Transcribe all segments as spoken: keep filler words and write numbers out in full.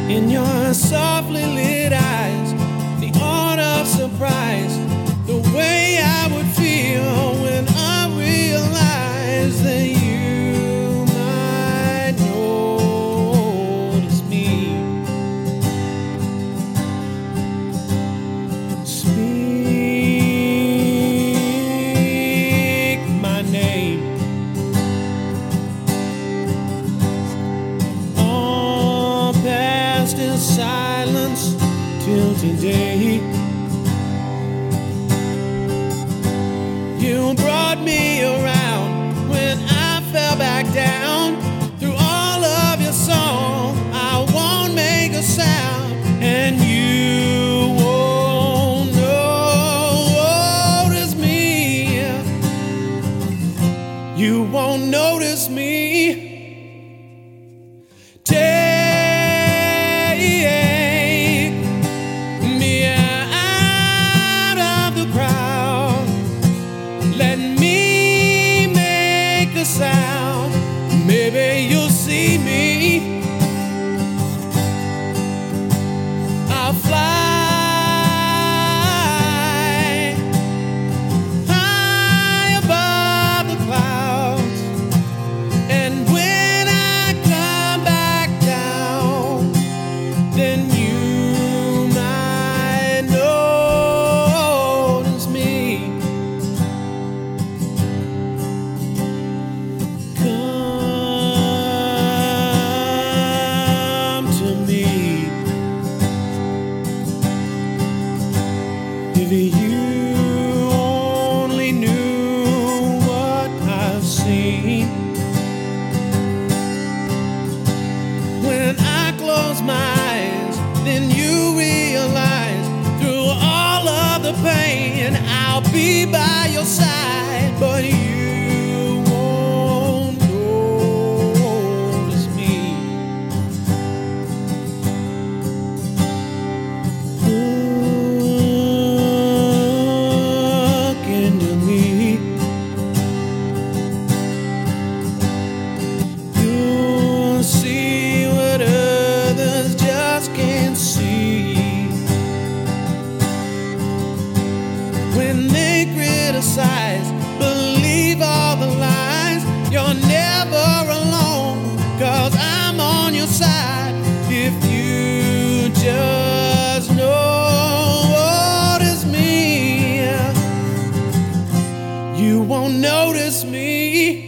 In your softly lit eyes, the art of surprise, the way I would feel when I realized that you might notice me. Speak my name. All past is silence till today. You brought me around when I fell back down. Through all of your song, I won't make a sound, and you won't notice me. You won't notice me. Take me out of the crowd. Let me make a sound. Maybe you'll see me. I'll fly high above the clouds, and when I come back down, then you might notice me. Come to me. If you only knew what I've seen. When I close my eyes, then you realize through all of the pain, I'll be by your side, but you won't notice me. Look into me. You'll see what others just can't see. When they criticize, believe all the lies. You're never alone, 'cause I'm on your side. If you just notice me, you won't notice me.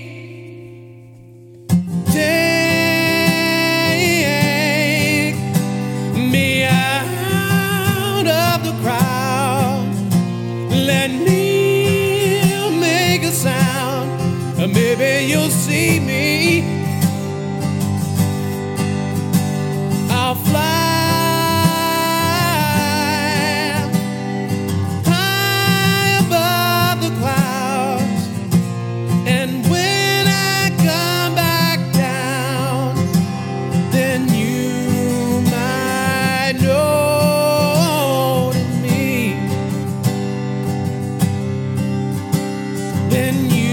Take me out of the crowd. Let me make a sound. Maybe you'll see me. I'll fly high above the clouds, and when I come back down, then you might notice me. Then you